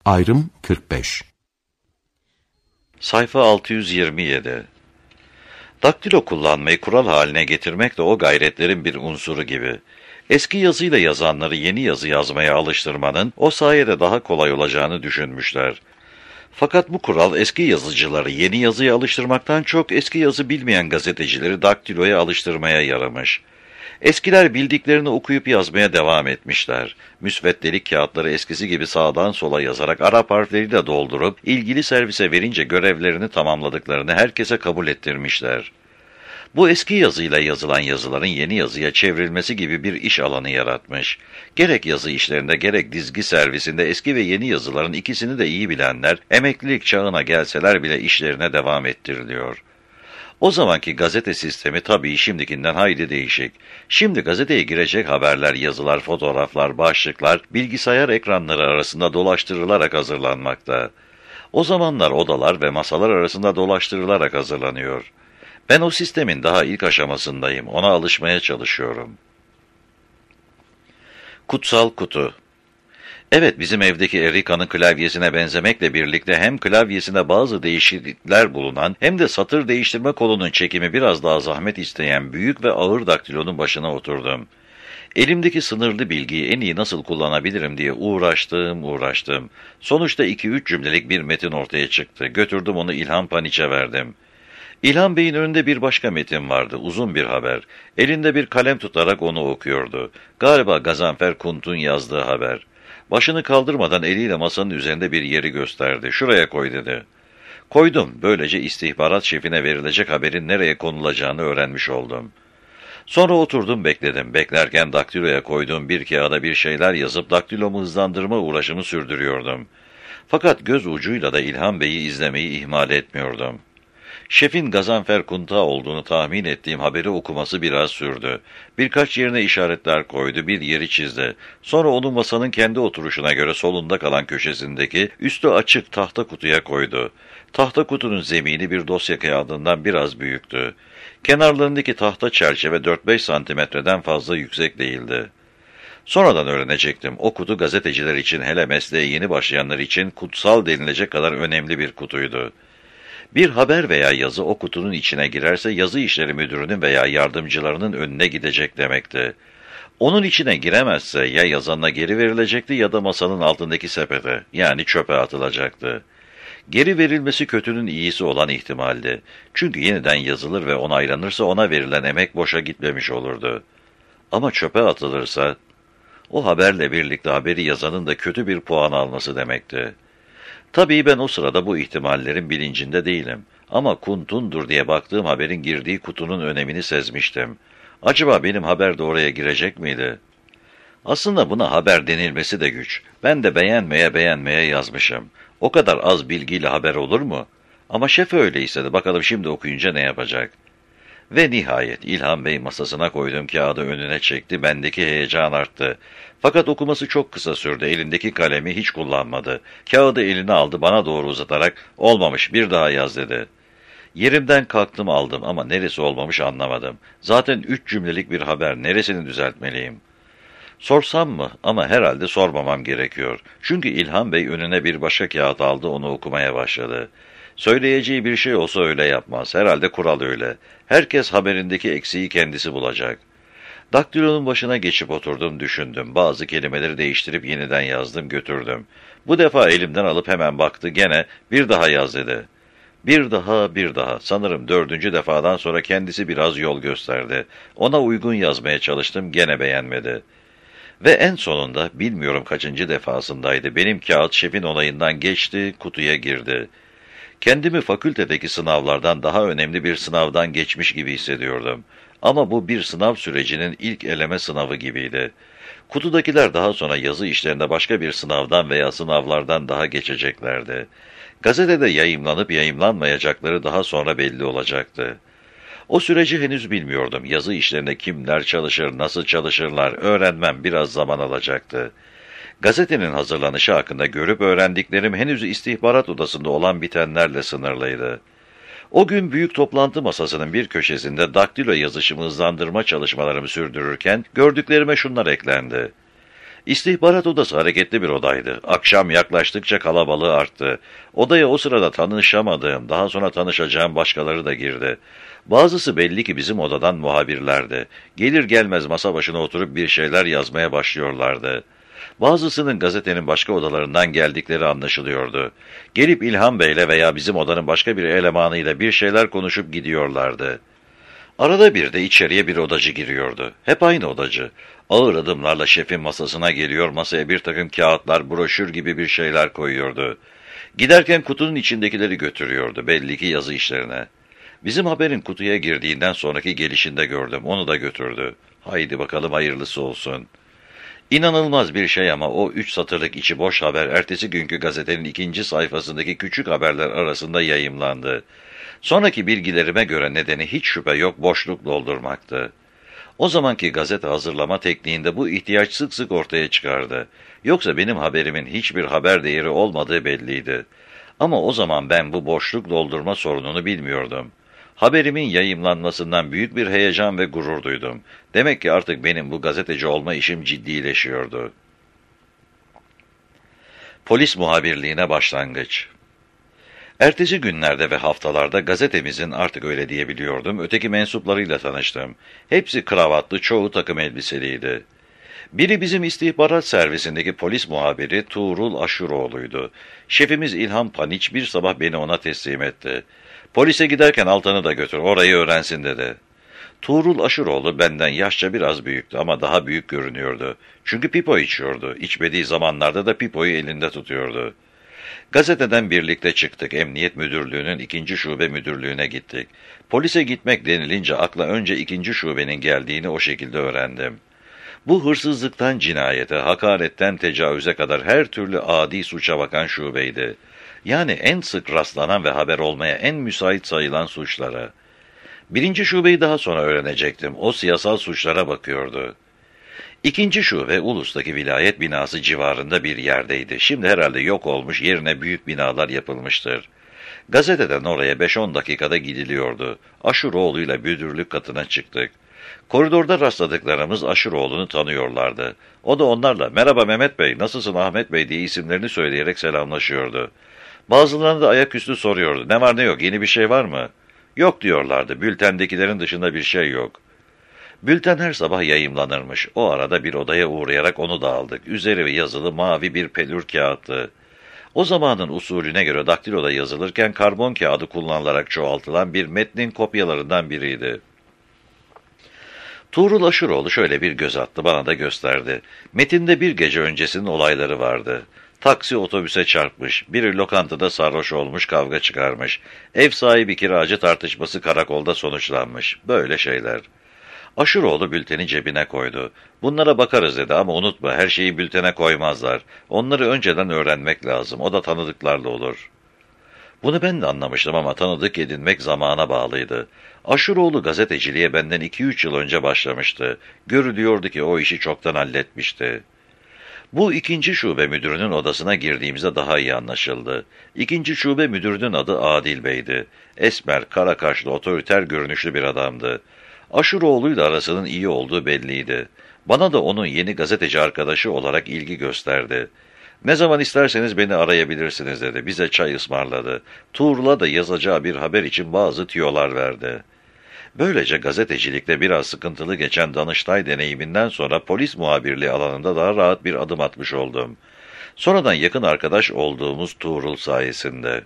Ayrım 45. Sayfa 627. Daktilo kullanmayı kural haline getirmek de o gayretlerin bir unsuru gibi. Eski yazıyla yazanları yeni yazı yazmaya alıştırmanın o sayede daha kolay olacağını düşünmüşler. Fakat bu kural eski yazıcıları yeni yazıya alıştırmaktan çok eski yazı bilmeyen gazetecileri daktiloya alıştırmaya yaramış. Eskiler bildiklerini okuyup yazmaya devam etmişler. Müsveddelik kağıtları eskisi gibi sağdan sola yazarak Arap harfleriyle doldurup ilgili servise verince görevlerini tamamladıklarını herkese kabul ettirmişler. Bu eski yazıyla yazılan yazıların yeni yazıya çevrilmesi gibi bir iş alanı yaratmış. Gerek yazı işlerinde gerek dizgi servisinde eski ve yeni yazıların ikisini de iyi bilenler, emeklilik çağına gelseler bile işlerine devam ettiriliyor. O zamanki gazete sistemi tabii şimdikinden hayli değişik. Şimdi gazeteye girecek haberler, yazılar, fotoğraflar, başlıklar bilgisayar ekranları arasında dolaştırılarak hazırlanmakta. O zamanlar odalar ve masalar arasında dolaştırılarak hazırlanıyor. Ben o sistemin daha ilk aşamasındayım, ona alışmaya çalışıyorum. Kutsal kutu. Evet, bizim evdeki Erica'nın klavyesine benzemekle birlikte hem klavyesinde bazı değişiklikler bulunan hem de satır değiştirme kolunun çekimi biraz daha zahmet isteyen büyük ve ağır daktilonun başına oturdum. Elimdeki sınırlı bilgiyi en iyi nasıl kullanabilirim diye uğraştım. Sonuçta 2-3 cümlelik bir metin ortaya çıktı. Götürdüm onu İlhan Paniç'e verdim. İlhan Bey'in önünde bir başka metin vardı, uzun bir haber. Elinde bir kalem tutarak onu okuyordu. Galiba Gazanfer Kunt'un yazdığı haber. Başını kaldırmadan eliyle masanın üzerinde bir yeri gösterdi. Şuraya koy dedi. Koydum. Böylece istihbarat şefine verilecek haberin nereye konulacağını öğrenmiş oldum. Sonra oturdum bekledim. Beklerken daktiloya koyduğum bir kağıda bir şeyler yazıp daktilomu hızlandırma uğraşımı sürdürüyordum. Fakat göz ucuyla da İlhan Bey'i izlemeyi ihmal etmiyordum. Şefin Gazanfer Kunta olduğunu tahmin ettiğim haberi okuması biraz sürdü. Birkaç yerine işaretler koydu, bir yeri çizdi. Sonra onu masanın kendi oturuşuna göre solunda kalan köşesindeki üstü açık tahta kutuya koydu. Tahta kutunun zemini bir dosya kağıdından biraz büyüktü. Kenarlarındaki tahta çerçeve 4-5 santimetreden fazla yüksek değildi. Sonradan öğrenecektim. O kutu gazeteciler için, hele mesleğe yeni başlayanlar için kutsal denilecek kadar önemli bir kutuydu. Bir haber veya yazı o kutunun içine girerse yazı işleri müdürünün veya yardımcılarının önüne gidecek demekti. Onun içine giremezse ya yazanına geri verilecekti ya da masanın altındaki sepete, yani çöpe atılacaktı. Geri verilmesi kötünün iyisi olan ihtimaldi. Çünkü yeniden yazılır ve onaylanırsa ona verilen emek boşa gitmemiş olurdu. Ama çöpe atılırsa, o haberle birlikte haberi yazanın da kötü bir puan alması demekti. Tabii ben o sırada bu ihtimallerin bilincinde değilim. Ama Kuntun'dur diye baktığım haberin girdiği kutunun önemini sezmiştim. Acaba benim haber de oraya girecek miydi? Aslında buna haber denilmesi de güç. Ben de beğenmeye yazmışım. O kadar az bilgiyle haber olur mu? Ama şef öyle istedi. Bakalım şimdi okuyunca ne yapacak? Ve nihayet İlhan Bey masasına koyduğum kağıdı önüne çekti. Bendeki heyecan arttı. Fakat okuması çok kısa sürdü. Elindeki kalemi hiç kullanmadı. Kağıdı eline aldı, bana doğru uzatarak "Olmamış, bir daha yaz" dedi. Yerimden kalktım, aldım ama neresi olmamış anlamadım. Zaten 3 cümlelik bir haber, neresini düzeltmeliyim? Sorsam mı? Ama herhalde sormamam gerekiyor. Çünkü İlhan Bey önüne bir başka kağıt aldı, onu okumaya başladı. Söyleyeceği bir şey olsa öyle yapmaz. Herhalde kural öyle. Herkes haberindeki eksiği kendisi bulacak. Daktilonun başına geçip oturdum, düşündüm. Bazı kelimeleri değiştirip yeniden yazdım, götürdüm. Bu defa elimden alıp hemen baktı, gene "Bir daha yaz" dedi. Bir daha. Sanırım 4. defadan sonra kendisi biraz yol gösterdi. Ona uygun yazmaya çalıştım, gene beğenmedi. Ve en sonunda, bilmiyorum kaçıncı defasındaydı, benim kağıt şefin onayından geçti, kutuya girdi. Kendimi fakültedeki sınavlardan daha önemli bir sınavdan geçmiş gibi hissediyordum. Ama bu bir sınav sürecinin ilk eleme sınavı gibiydi. Kutudakiler daha sonra yazı işlerinde başka bir sınavdan veya sınavlardan daha geçeceklerdi. Gazetede yayımlanıp yayımlanmayacakları daha sonra belli olacaktı. O süreci henüz bilmiyordum. Yazı işlerinde kimler çalışır, nasıl çalışırlar öğrenmem biraz zaman alacaktı. Gazetenin hazırlanışı hakkında görüp öğrendiklerim henüz istihbarat odasında olan bitenlerle sınırlıydı. O gün büyük toplantı masasının bir köşesinde daktilo yazışımı hızlandırma çalışmalarımı sürdürürken gördüklerime şunlar eklendi. İstihbarat odası hareketli bir odaydı. Akşam yaklaştıkça kalabalığı arttı. Odaya o sırada tanışamadığım, daha sonra tanışacağım başkaları da girdi. Bazısı belli ki bizim odadan muhabirlerdi. Gelir gelmez masa başına oturup bir şeyler yazmaya başlıyorlardı. Bazısının gazetenin başka odalarından geldikleri anlaşılıyordu. Gelip İlhan Bey'le veya bizim odanın başka bir elemanıyla bir şeyler konuşup gidiyorlardı. Arada bir de içeriye bir odacı giriyordu. Hep aynı odacı. Ağır adımlarla şefin masasına geliyor, masaya bir takım kağıtlar, broşür gibi bir şeyler koyuyordu. Giderken kutunun içindekileri götürüyordu, belli ki yazı işlerine. Bizim haberin kutuya girdiğinden sonraki gelişinde gördüm, onu da götürdü. Haydi bakalım hayırlısı olsun. İnanılmaz bir şey ama o 3 satırlık içi boş haber ertesi günkü gazetenin 2. sayfasındaki küçük haberler arasında yayımlandı. Sonraki bilgilerime göre nedeni hiç şüphe yok boşluk doldurmaktı. O zamanki gazete hazırlama tekniğinde bu ihtiyaç sık sık ortaya çıkardı. Yoksa benim haberimin hiçbir haber değeri olmadığı belliydi. Ama o zaman ben bu boşluk doldurma sorununu bilmiyordum. Haberimin yayımlanmasından büyük bir heyecan ve gurur duydum. Demek ki artık benim bu gazeteci olma işim ciddileşiyordu. Polis muhabirliğine başlangıç. Ertesi günlerde ve haftalarda gazetemizin, artık öyle diyebiliyordum, öteki mensuplarıyla tanıştım. Hepsi kravatlı, çoğu takım elbiseliydi. Biri bizim istihbarat servisindeki polis muhabiri Tuğrul Aşuroğlu'ydu. Şefimiz İlhan Paniç bir sabah beni ona teslim etti. Polise giderken Altan'ı da götür, orayı öğrensin dedi. Tuğrul Aşuroğlu benden yaşça biraz büyüktü ama daha büyük görünüyordu. Çünkü pipo içiyordu. İçmediği zamanlarda da pipoyu elinde tutuyordu. Gazeteden birlikte çıktık. Emniyet Müdürlüğü'nün 2. Şube Müdürlüğü'ne gittik. Polise gitmek denilince akla önce 2. şubenin geldiğini o şekilde öğrendim. Bu hırsızlıktan cinayete, hakaretten tecavüze kadar her türlü adi suça bakan şubeydi. Yani en sık rastlanan ve haber olmaya en müsait sayılan suçlara. 1. şubeyi daha sonra öğrenecektim. O siyasal suçlara bakıyordu. 2. şube Ulus'taki vilayet binası civarında bir yerdeydi. Şimdi herhalde yok olmuş, yerine büyük binalar yapılmıştır. Gazeteden oraya 5-10 dakikada gidiliyordu. Aşuroğlu'yla müdürlük katına çıktık. Koridorda rastladıklarımız Aşuroğlu'nu tanıyorlardı. O da onlarla "Merhaba Mehmet Bey, nasılsın Ahmet Bey?" diye isimlerini söyleyerek selamlaşıyordu. Bazılarına da ayaküstü soruyordu. "Ne var ne yok, yeni bir şey var mı?" "Yok," diyorlardı. "Bültendekilerin dışında bir şey yok." Bülten her sabah yayımlanırmış. O arada bir odaya uğrayarak onu da aldık. Üzeri yazılı mavi bir pelür kağıttı. O zamanın usulüne göre daktiloda yazılırken karbon kağıdı kullanılarak çoğaltılan bir metnin kopyalarından biriydi. Tuğrul Aşuroğlu şöyle bir göz attı, bana da gösterdi. Metinde bir gece öncesinin olayları vardı. Taksi otobüse çarpmış, biri lokantada sarhoş olmuş, kavga çıkarmış. Ev sahibi kiracı tartışması karakolda sonuçlanmış. Böyle şeyler. Aşuroğlu bülteni cebine koydu. "Bunlara bakarız," dedi, "ama unutma, her şeyi bültene koymazlar. Onları önceden öğrenmek lazım, o da tanıdıklarla olur." Bunu ben de anlamıştım ama tanıdık edinmek zamana bağlıydı. Aşuroğlu gazeteciliğe benden 2-3 yıl önce başlamıştı. Görülüyordu ki o işi çoktan halletmişti. Bu 2. şube müdürünün odasına girdiğimizde daha iyi anlaşıldı. 2. şube müdürünün adı Adil Bey'di. Esmer, kara kaşlı, otoriter görünüşlü bir adamdı. Aşuroğlu'yla arasının iyi olduğu belliydi. Bana da onun yeni gazeteci arkadaşı olarak ilgi gösterdi. "Ne zaman isterseniz beni arayabilirsiniz," dedi. Bize çay ısmarladı. Tuğrul'a da yazacağı bir haber için bazı tüyolar verdi. Böylece gazetecilikte biraz sıkıntılı geçen Danıştay deneyiminden sonra polis muhabirliği alanında daha rahat bir adım atmış oldum. Sonradan yakın arkadaş olduğumuz Tuğrul sayesinde.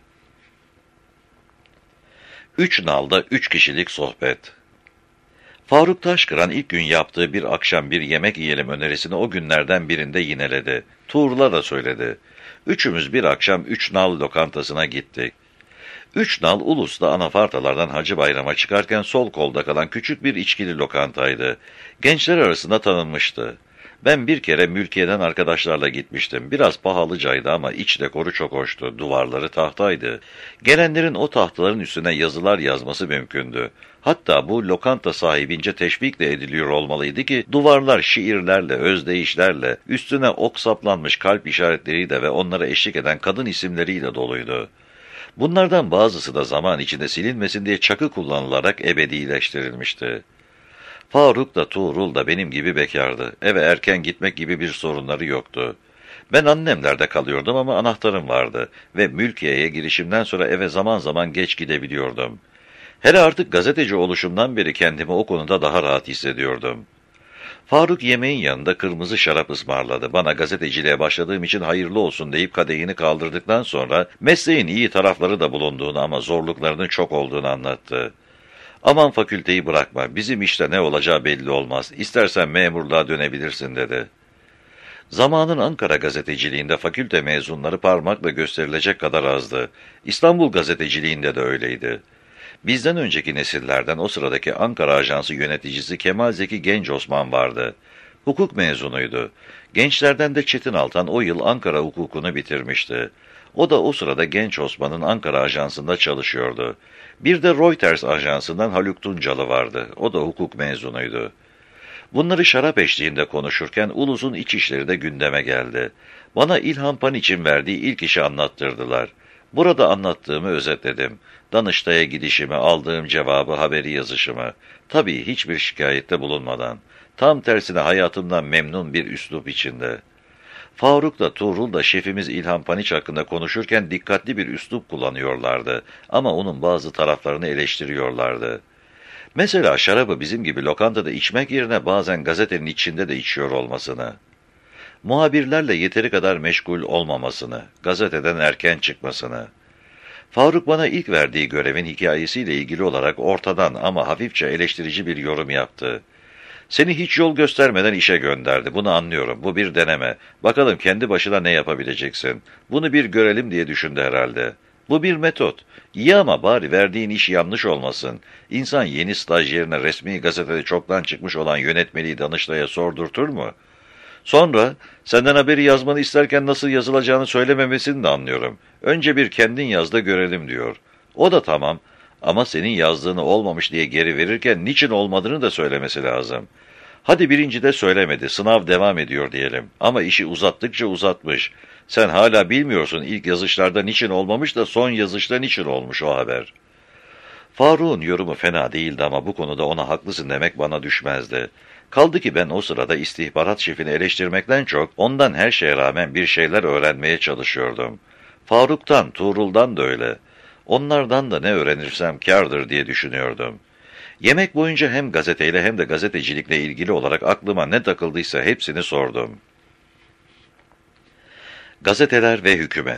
3 nalda 3 kişilik sohbet. Faruk Taşkıran ilk gün yaptığı bir akşam bir yemek yiyelim önerisini o günlerden birinde yineledi. Tuğrul'a da söyledi. Üçümüz bir akşam 3 nal lokantasına gittik. 3 nal Ulus'ta anafartalardan Hacı Bayram'a çıkarken sol kolda kalan küçük bir içkili lokantaydı. Gençler arasında tanınmıştı. Ben bir kere mülkiyeden arkadaşlarla gitmiştim. Biraz pahalıcaydı ama iç dekoru çok hoştu. Duvarları tahtaydı. Gelenlerin o tahtaların üstüne yazılar yazması mümkündü. Hatta bu lokanta sahibince teşvik de ediliyor olmalıydı ki duvarlar şiirlerle, özdeyişlerle, üstüne ok saplanmış kalp işaretleriyle ve onlara eşlik eden kadın isimleriyle doluydu. Bunlardan bazısı da zaman içinde silinmesin diye çakı kullanılarak ebedileştirilmişti. Faruk da Tuğrul da benim gibi bekardı. Eve erken gitmek gibi bir sorunları yoktu. Ben annemlerde kalıyordum ama anahtarım vardı ve mülkiyeye girişimden sonra eve zaman zaman geç gidebiliyordum. Hele artık gazeteci oluşumdan beri kendimi o konuda daha rahat hissediyordum. Faruk yemeğin yanında kırmızı şarap ısmarladı. Bana gazeteciliğe başladığım için hayırlı olsun deyip kadehini kaldırdıktan sonra mesleğin iyi tarafları da bulunduğunu ama zorluklarının çok olduğunu anlattı. Aman fakülteyi bırakma, bizim işte ne olacağı belli olmaz, İstersen memurluğa dönebilirsin dedi. Zamanın Ankara gazeteciliğinde fakülte mezunları parmakla gösterilecek kadar azdı. İstanbul gazeteciliğinde de öyleydi. Bizden önceki nesillerden o sıradaki Ankara Ajansı yöneticisi Kemal Zeki Genç Osman vardı. Hukuk mezunuydu. Gençlerden de Çetin Altan o yıl Ankara hukukunu bitirmişti. O da o sırada Genç Osman'ın Ankara Ajansı'nda çalışıyordu. Bir de Reuters Ajansı'ndan Haluk Tuncalı vardı. O da hukuk mezunuydu. Bunları şarap eşliğinde konuşurken Ulus'un iç işleri de gündeme geldi. Bana İlhan Paniç'in verdiği ilk işi anlattırdılar. Burada anlattığımı özetledim. Danıştay'a gidişimi, aldığım cevabı, haberi yazışımı. Tabii hiçbir şikayette bulunmadan. Tam tersine hayatımdan memnun bir üslup içinde. Faruk da Tuğrul da şefimiz İlhan Paniç hakkında konuşurken dikkatli bir üslup kullanıyorlardı. Ama onun bazı taraflarını eleştiriyorlardı. Mesela şarabı bizim gibi lokantada içmek yerine bazen gazetenin içinde de içiyor olmasını, muhabirlerle yeteri kadar meşgul olmamasını, gazeteden erken çıkmasını. Faruk bana ilk verdiği görevin hikayesiyle ilgili olarak ortadan ama hafifçe eleştirici bir yorum yaptı. Seni hiç yol göstermeden işe gönderdi. Bunu anlıyorum. Bu bir deneme. Bakalım kendi başına ne yapabileceksin. Bunu bir görelim diye düşündü herhalde. Bu bir metot. İyi ama bari verdiğin iş yanlış olmasın. İnsan yeni stajyerine resmi gazetede çoktan çıkmış olan yönetmeliği Danıştay'a sordurtur mu? Sonra senden haberi yazmanı isterken nasıl yazılacağını söylememesini de anlıyorum. Önce bir kendin yaz da görelim diyor. O da tamam ama senin yazdığını olmamış diye geri verirken niçin olmadığını da söylemesi lazım. Hadi birinci de söylemedi, sınav devam ediyor diyelim. Ama işi uzattıkça uzatmış. Sen hala bilmiyorsun ilk yazışlarda niçin olmamış da son yazışta niçin olmuş o haber. Faruk'un yorumu fena değildi ama bu konuda ona haklısın demek bana düşmezdi. Kaldı ki ben o sırada istihbarat şefini eleştirmekten çok ondan her şeye rağmen bir şeyler öğrenmeye çalışıyordum. Faruk'tan, Tuğrul'dan da öyle. Onlardan da ne öğrenirsem kârdır diye düşünüyordum. Yemek boyunca hem gazeteyle hem de gazetecilikle ilgili olarak aklıma ne takıldıysa hepsini sordum. Gazeteler ve hükümet.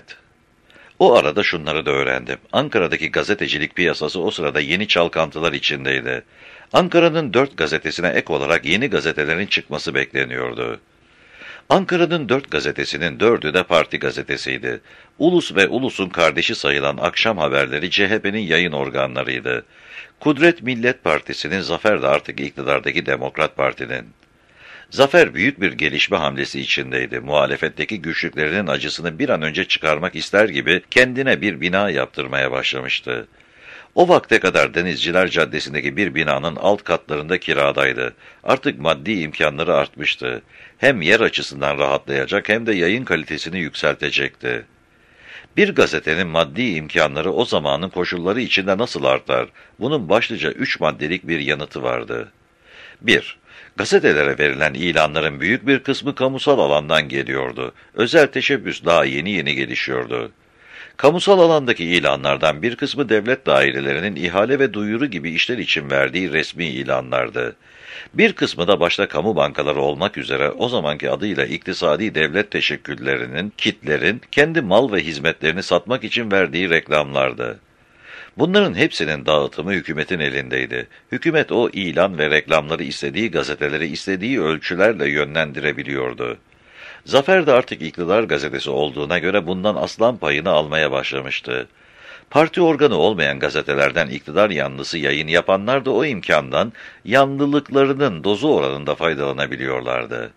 O arada şunları da öğrendim. Ankara'daki gazetecilik piyasası o sırada yeni çalkantılar içindeydi. Ankara'nın 4 gazetesine ek olarak yeni gazetelerin çıkması bekleniyordu. Ankara'nın 4 gazetesinin 4'ü de parti gazetesiydi. Ulus ve Ulus'un kardeşi sayılan akşam haberleri CHP'nin yayın organlarıydı. Kudret Millet Partisi'nin, Zafer de artık iktidardaki Demokrat Parti'nin. Zafer büyük bir gelişme hamlesi içindeydi. Muhalefetteki güçlüklerinin acısını bir an önce çıkarmak ister gibi kendine bir bina yaptırmaya başlamıştı. O vakte kadar Denizciler Caddesi'ndeki bir binanın alt katlarında kiradaydı. Artık maddi imkanları artmıştı. Hem yer açısından rahatlayacak hem de yayın kalitesini yükseltecekti. Bir gazetenin maddi imkanları o zamanın koşulları içinde nasıl artar? Bunun başlıca 3 maddelik bir yanıtı vardı. 1. Gazetelere verilen ilanların büyük bir kısmı kamusal alandan geliyordu. Özel teşebbüs daha yeni yeni gelişiyordu. Kamusal alandaki ilanlardan bir kısmı devlet dairelerinin ihale ve duyuru gibi işler için verdiği resmi ilanlardı. Bir kısmı da başta kamu bankaları olmak üzere o zamanki adıyla iktisadi devlet teşekküllerinin, kitlerin kendi mal ve hizmetlerini satmak için verdiği reklamlardı. Bunların hepsinin dağıtımı hükümetin elindeydi. Hükümet o ilan ve reklamları istediği gazeteleri istediği ölçülerle yönlendirebiliyordu. Zafer de artık iktidar gazetesi olduğuna göre bundan aslan payını almaya başlamıştı. Parti organı olmayan gazetelerden iktidar yanlısı yayın yapanlar da o imkandan yanlılıklarının dozu oranında faydalanabiliyorlardı.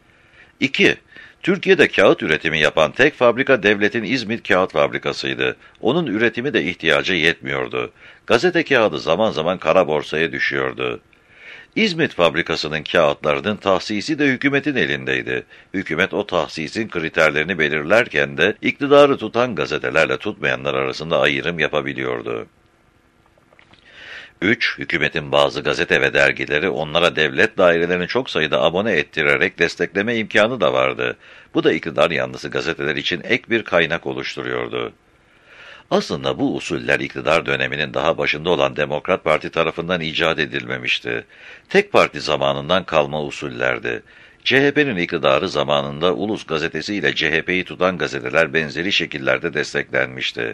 2. Türkiye'de kağıt üretimi yapan tek fabrika devletin İzmit Kağıt Fabrikası'ydı. Onun üretimi de ihtiyaca yetmiyordu. Gazete kağıdı zaman zaman kara borsaya düşüyordu. İzmit fabrikasının kağıtlarının tahsisi de hükümetin elindeydi. Hükümet o tahsisin kriterlerini belirlerken de iktidarı tutan gazetelerle tutmayanlar arasında ayrım yapabiliyordu. 3. Hükümetin bazı gazete ve dergileri onlara devlet dairelerini çok sayıda abone ettirerek destekleme imkanı da vardı. Bu da iktidar yanlısı gazeteler için ek bir kaynak oluşturuyordu. Aslında bu usuller iktidar döneminin daha başında olan Demokrat Parti tarafından icat edilmemişti. Tek parti zamanından kalma usullerdi. CHP'nin iktidarı zamanında Ulus gazetesi ile CHP'yi tutan gazeteler benzeri şekillerde desteklenmişti.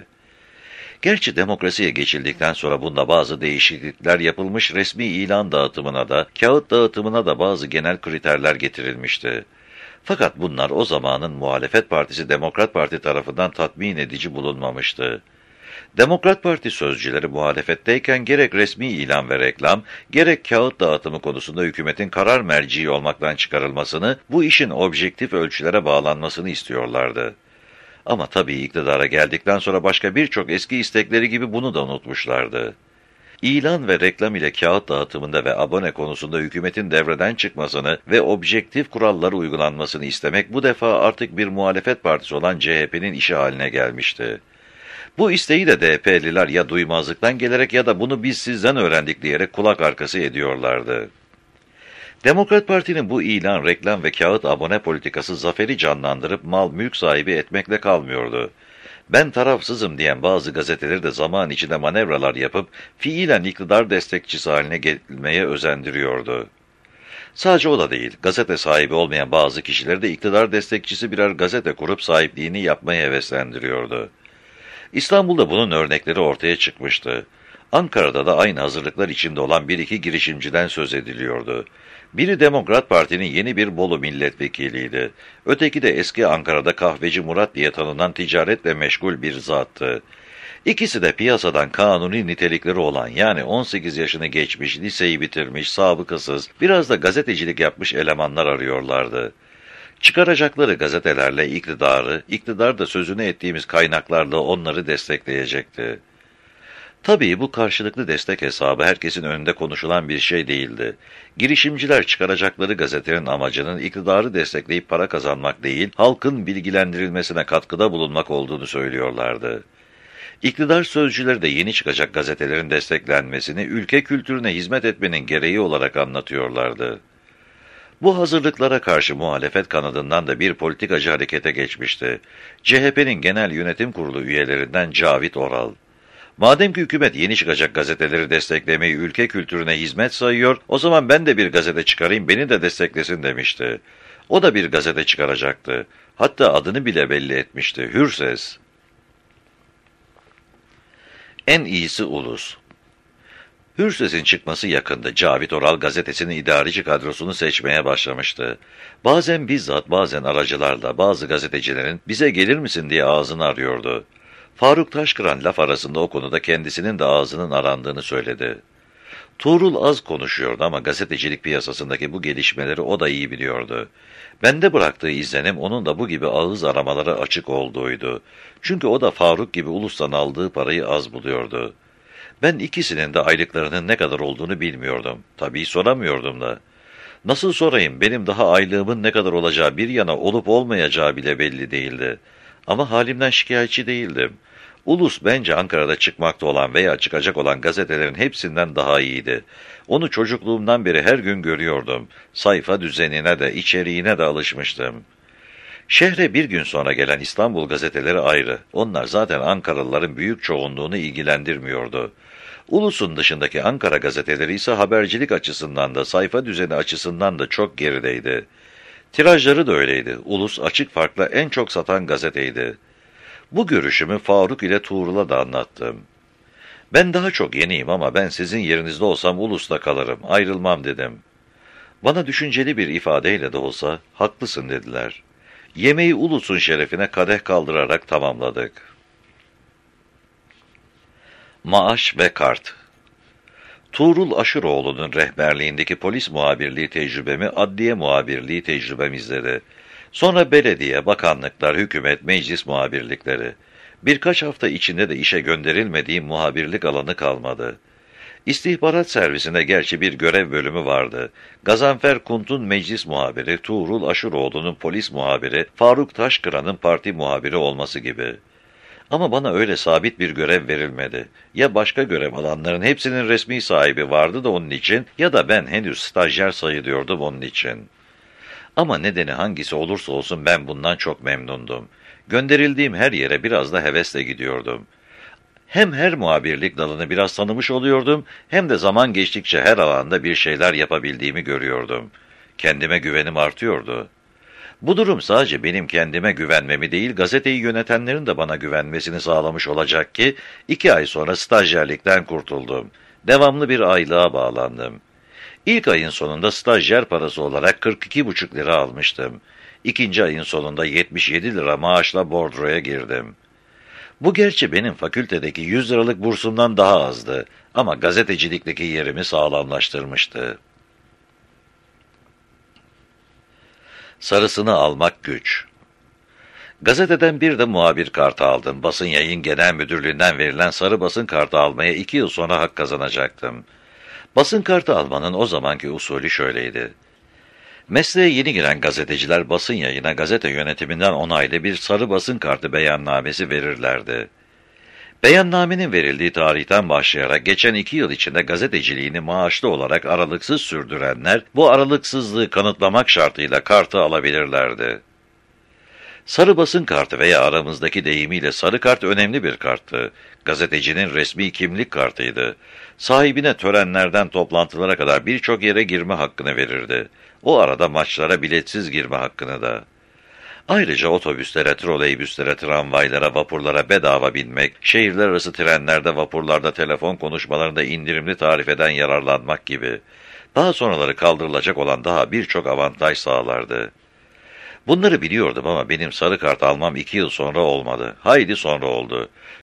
Gerçi demokrasiye geçildikten sonra bunda bazı değişiklikler yapılmış, resmi ilan dağıtımına da, kağıt dağıtımına da bazı genel kriterler getirilmişti. Fakat bunlar o zamanın muhalefet partisi Demokrat Parti tarafından tatmin edici bulunmamıştı. Demokrat Parti sözcüleri muhalefetteyken gerek resmi ilan ve reklam, gerek kağıt dağıtımı konusunda hükümetin karar merciği olmaktan çıkarılmasını, bu işin objektif ölçülere bağlanmasını istiyorlardı. Ama tabii iktidara geldikten sonra başka birçok eski istekleri gibi bunu da unutmuşlardı. İlan ve reklam ile kağıt dağıtımında ve abone konusunda hükümetin devreden çıkmasını ve objektif kuralları uygulanmasını istemek bu defa artık bir muhalefet partisi olan CHP'nin işi haline gelmişti. Bu isteği de DP'liler ya duymazlıktan gelerek ya da bunu biz sizden öğrendik diyerek kulak arkası ediyorlardı. Demokrat Parti'nin bu ilan, reklam ve kağıt abone politikası zaferi canlandırıp mal mülk sahibi etmekle kalmıyordu. Ben tarafsızım diyen bazı gazeteleri de zaman içinde manevralar yapıp fiilen iktidar destekçisi haline gelmeye özendiriyordu. Sadece o da değil, gazete sahibi olmayan bazı kişileri de iktidar destekçisi birer gazete kurup sahipliğini yapmaya heveslendiriyordu. İstanbul'da bunun örnekleri ortaya çıkmıştı. Ankara'da da aynı hazırlıklar içinde olan bir iki girişimciden söz ediliyordu. Biri Demokrat Parti'nin yeni bir Bolu milletvekiliydi. Öteki de eski Ankara'da kahveci Murat diye tanınan ticaretle meşgul bir zattı. İkisi de piyasadan kanuni nitelikleri olan, yani 18 yaşını geçmiş, liseyi bitirmiş, sabıkasız, biraz da gazetecilik yapmış elemanlar arıyorlardı. Çıkaracakları gazetelerle iktidarı, iktidar da sözünü ettiğimiz kaynaklarla onları destekleyecekti. Tabii bu karşılıklı destek hesabı herkesin önünde konuşulan bir şey değildi. Girişimciler çıkaracakları gazetenin amacının iktidarı destekleyip para kazanmak değil, halkın bilgilendirilmesine katkıda bulunmak olduğunu söylüyorlardı. İktidar sözcüleri de yeni çıkacak gazetelerin desteklenmesini, ülke kültürüne hizmet etmenin gereği olarak anlatıyorlardı. Bu hazırlıklara karşı muhalefet kanadından da bir politikacı harekete geçmişti. CHP'nin Genel Yönetim Kurulu üyelerinden Cavit Oral. Madem ki hükümet yeni çıkacak gazeteleri desteklemeyi ülke kültürüne hizmet sayıyor, o zaman ben de bir gazete çıkarayım, beni de desteklesin demişti. O da bir gazete çıkaracaktı. Hatta adını bile belli etmişti, Hürses. En iyisi Ulus. Hürses'in çıkması yakında. Cavit Oral gazetesinin idareci kadrosunu seçmeye başlamıştı. Bazen bizzat, bazen aracılarla bazı gazetecilerin bize gelir misin diye ağzını arıyordu. Faruk Taşkıran laf arasında o konuda kendisinin de ağzının arandığını söyledi. Tuğrul az konuşuyordu ama gazetecilik piyasasındaki bu gelişmeleri o da iyi biliyordu. Bende bıraktığı izlenim onun da bu gibi ağız aramalara açık olduğuydu. Çünkü o da Faruk gibi ulustan aldığı parayı az buluyordu. Ben ikisinin de aylıklarının ne kadar olduğunu bilmiyordum. Tabii soramıyordum da. Nasıl sorayım, benim daha aylığımın ne kadar olacağı bir yana olup olmayacağı bile belli değildi. Ama halimden şikayetçi değildim. Ulus bence Ankara'da çıkmakta olan veya çıkacak olan gazetelerin hepsinden daha iyiydi. Onu çocukluğumdan beri her gün görüyordum. Sayfa düzenine de içeriğine de alışmıştım. Şehre bir gün sonra gelen İstanbul gazeteleri ayrı. Onlar zaten Ankaralıların büyük çoğunluğunu ilgilendirmiyordu. Ulus'un dışındaki Ankara gazeteleri ise habercilik açısından da sayfa düzeni açısından da çok gerideydi. Tirajları da öyleydi. Ulus açık farkla en çok satan gazeteydi. Bu görüşümü Faruk ile Tuğrul'a da anlattım. Ben daha çok yeniyim ama ben sizin yerinizde olsam Ulus'ta kalırım, ayrılmam dedim. Bana düşünceli bir ifadeyle de olsa haklısın dediler. Yemeği Ulus'un şerefine kadeh kaldırarak tamamladık. Maaş ve kart. Tuğrul Aşıroğlu'nun rehberliğindeki polis muhabirliği tecrübemi adliye muhabirliği tecrübem izledi. Sonra belediye, bakanlıklar, hükümet, meclis muhabirlikleri. Birkaç hafta içinde de işe gönderilmediğim muhabirlik alanı kalmadı. İstihbarat servisinde gerçi bir görev bölümü vardı. Gazanfer Kunt'un meclis muhabiri, Tuğrul Aşıroğlu'nun polis muhabiri, Faruk Taşkıran'ın parti muhabiri olması gibi. Ama bana öyle sabit bir görev verilmedi. Ya başka görev alanların hepsinin resmi sahibi vardı da onun için ya da ben henüz stajyer sayılıyordum onun için. Ama nedeni hangisi olursa olsun ben bundan çok memnundum. Gönderildiğim her yere biraz da hevesle gidiyordum. Hem her muhabirlik dalını biraz tanımış oluyordum, hem de zaman geçtikçe her alanda bir şeyler yapabildiğimi görüyordum. Kendime güvenim artıyordu. Bu durum sadece benim kendime güvenmemi değil, gazeteyi yönetenlerin de bana güvenmesini sağlamış olacak ki, 2 ay sonra stajyerlikten kurtuldum. Devamlı bir aylığa bağlandım. İlk ayın sonunda stajyer parası olarak 42,5 lira almıştım. İkinci ayın sonunda 77 lira maaşla bordroya girdim. Bu gerçi benim fakültedeki 100 liralık bursumdan daha azdı ama gazetecilikteki yerimi sağlamlaştırmıştı. Sarısını almak güç. Gazeteden bir de muhabir kartı aldım. Basın Yayın Genel Müdürlüğü'nden verilen sarı basın kartı almaya 2 yıl sonra hak kazanacaktım. Basın kartı almanın o zamanki usulü şöyleydi. Mesleğe yeni giren gazeteciler basın yayına gazete yönetiminden onaylı bir sarı basın kartı beyannamesi verirlerdi. Beyannamenin verildiği tarihten başlayarak geçen 2 yıl içinde gazeteciliğini maaşlı olarak aralıksız sürdürenler bu aralıksızlığı kanıtlamak şartıyla kartı alabilirlerdi. Sarı basın kartı veya aramızdaki deyimiyle sarı kart önemli bir karttı. Gazetecinin resmi kimlik kartıydı. Sahibine törenlerden toplantılara kadar birçok yere girme hakkını verirdi. O arada maçlara biletsiz girme hakkını da. Ayrıca otobüslere, troleybüslere, tramvaylara, vapurlara bedava binmek, şehirler arası trenlerde, vapurlarda telefon konuşmalarında indirimli tarifeden yararlanmak gibi. Daha sonraları kaldırılacak olan daha birçok avantaj sağlardı. Bunları biliyordum ama benim sarı kart almam 2 yıl sonra olmadı. Haydi sonra oldu.